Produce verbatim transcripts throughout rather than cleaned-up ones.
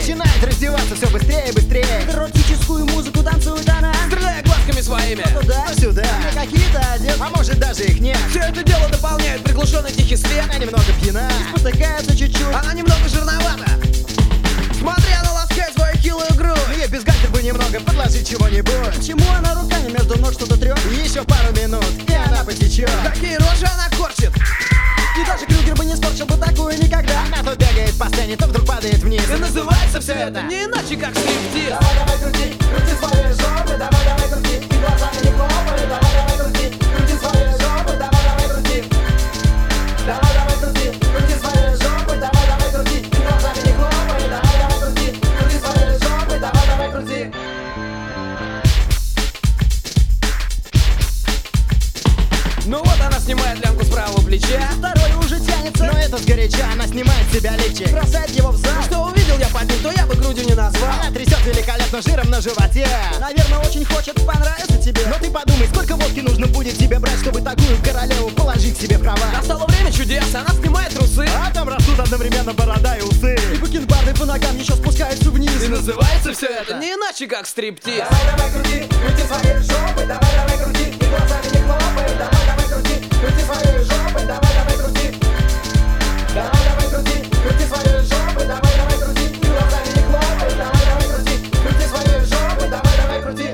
начинает раздеваться все быстрее и быстрее. Эротическую музыку танцует она, стреляя глазками своими. туда, Ну сюда, какие-то одет. а может даже их нет. Все это дело дополняет приглушенный тихий свет. Она немного пьяна, Спотыкается чуть-чуть. Она немного жирновата. Смотри, она ласкает свою хилую грудь. мне без гальтер бы немного подложить чего-нибудь. Почему она руками между ног что-то трет? Еще пару минут, и она потечет. Какие рожи она корчит. И даже Крюгер бы не скорчил бы такую никогда. Она то бегает по сцене, то вдруг падает вниз. И называется все это не иначе, как стриптиз. Давай, давай, крути, крути свои жопы, давай, давай, крути, и глазами не хлопай, давай, давай, крути, крути свои жопы, давай, давай, крути. Давай, давай, крути, крути свои жопы, давай, давай, крути, и глазами не хлопай, давай, давай, крути, крути свои жопы, давай, давай, крути. Ну вот она снимает лямку с правого плеча. Второй уже тянется, Но это сгоряча, она снимает с себя лифчик. бросает его в зал. Что увидел я под ним, то я бы грудью не назвал. Она трясет великолепно жиром на животе. Наверное, очень хочет понравиться тебе. Но ты подумай, сколько водки нужно будет тебе брать, чтобы такую королеву положить себе в кровать. Настало время чудес, она снимает трусы. А там растут одновременно борода и усы. И бакенбарды по ногам еще спускаются вниз. И называется все это не иначе, как стриптиз. Давай, давай, крути, крути свои жопы, давай, давай, крути, и глазами не хлопай, давай, давай, крути, крути свои жопы, давай, давай, крути. Давай, давай, крути, крути свои жопы, давай, давай, крути, и глазами не хлопай, давай, давай, крути, крути свои жопы, давай, давай, крути.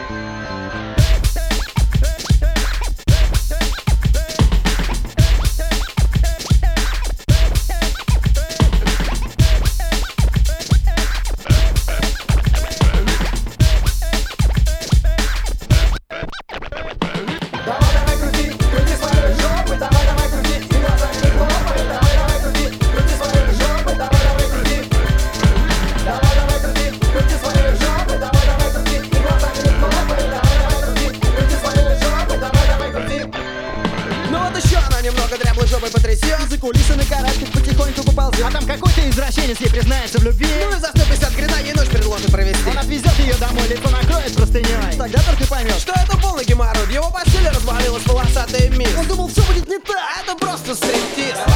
Давай, давай, крути, крути свои жопы, давай, давай, крути, и глазами не хлопай, давай, давай, крути, крути свои жопы, давай, давай, крути. Давай, давай, крути, крути свои жопы, давай, давай, крути, и глазами не хлопай, давай, давай, крути, крути свои жопы, давай, давай, крути. Ну вот еще она немного дряблой жопой потрясет. За кулисами карачкой потихоньку поползет. А там какой-то извращенец ей признается в любви. Ну и за сто пятьдесят грина ей ночь предложит провести. Он отвезет ее домой, лицо накроет простыней. Тогда только поймешь. Что это полный геморрой, в его постели развалилась волосатая мисс. Он думал, все будет не так. А это просто стриптиз.